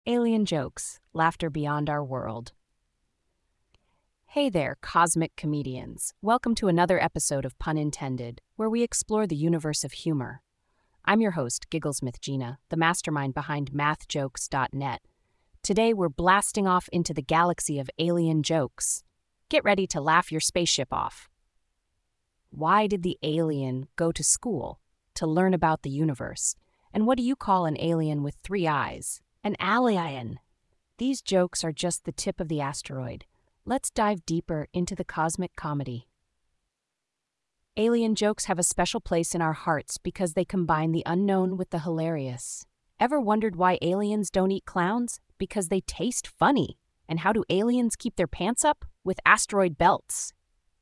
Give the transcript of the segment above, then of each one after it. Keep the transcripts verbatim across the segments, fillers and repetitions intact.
Alien jokes, laughter beyond our world. Hey there, cosmic comedians. Welcome to another episode of Pun Intended, where we explore the universe of humor. I'm your host, Gigglesmith Gina, the mastermind behind math jokes dot net. Today, we're blasting off into the galaxy of alien jokes. Get ready to laugh your spaceship off. Why did the alien go to school? To learn about the universe. And what do you call an alien with three eyes? An alien. These jokes are just the tip of the asteroid. Let's dive deeper into the cosmic comedy. Alien jokes have a special place in our hearts because they combine the unknown with the hilarious. Ever wondered why aliens don't eat clowns? Because they taste funny. And how do aliens keep their pants up? With asteroid belts.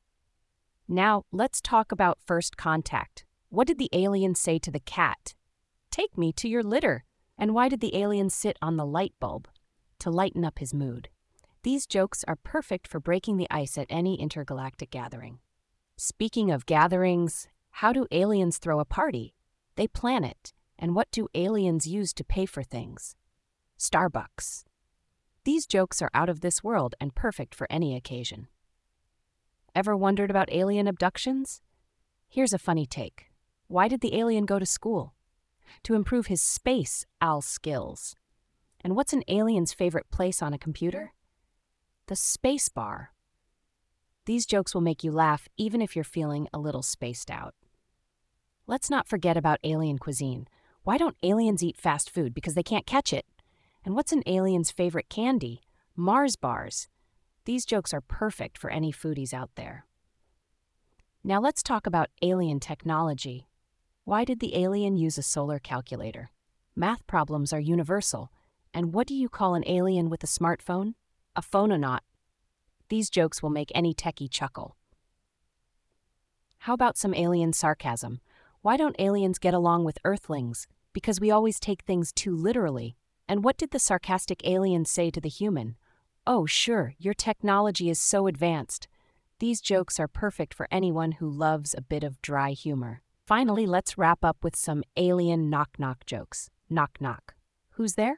Now, let's talk about first contact. What did the alien say to the cat? Take me to your litter. And why did the alien sit on the light bulb? To lighten up his mood. These jokes are perfect for breaking the ice at any intergalactic gathering. Speaking of gatherings, how do aliens throw a party? They plan it. And what do aliens use to pay for things? Starbucks. These jokes are out of this world and perfect for any occasion. Ever wondered about alien abductions? Here's a funny take. Why did the alien go to school? To improve his space al skills. And what's an alien's favorite place on a computer? The space bar. These jokes will make you laugh even if you're feeling a little spaced out. Let's not forget about alien cuisine. Why don't aliens eat fast food? Because they can't catch it. And what's an alien's favorite candy? Mars bars. These jokes are perfect for any foodies out there. Now let's talk about alien technology. Why did the alien use a solar calculator? Math problems are universal. And what do you call an alien with a smartphone? A phononaut. These jokes will make any techie chuckle. How about some alien sarcasm? Why don't aliens get along with Earthlings? Because we always take things too literally. And what did the sarcastic alien say to the human? Oh, sure, your technology is so advanced. These jokes are perfect for anyone who loves a bit of dry humor. Finally, let's wrap up with some alien knock-knock jokes. Knock-knock. Who's there?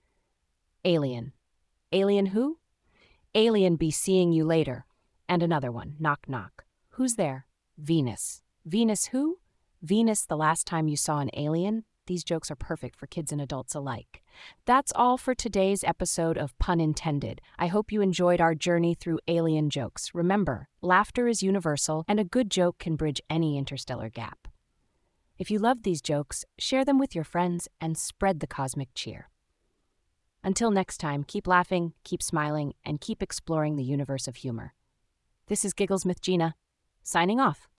Alien. Alien who? Alien be seeing you later. And another one. Knock-knock. Who's there? Venus. Venus who? Venus the last time you saw an alien? These jokes are perfect for kids and adults alike. That's all for today's episode of Pun Intended. I hope you enjoyed our journey through alien jokes. Remember, laughter is universal, and a good joke can bridge any interstellar gap. If you love these jokes, share them with your friends and spread the cosmic cheer. Until next time, keep laughing, keep smiling, and keep exploring the universe of humor. This is Gigglesmith Gina, signing off.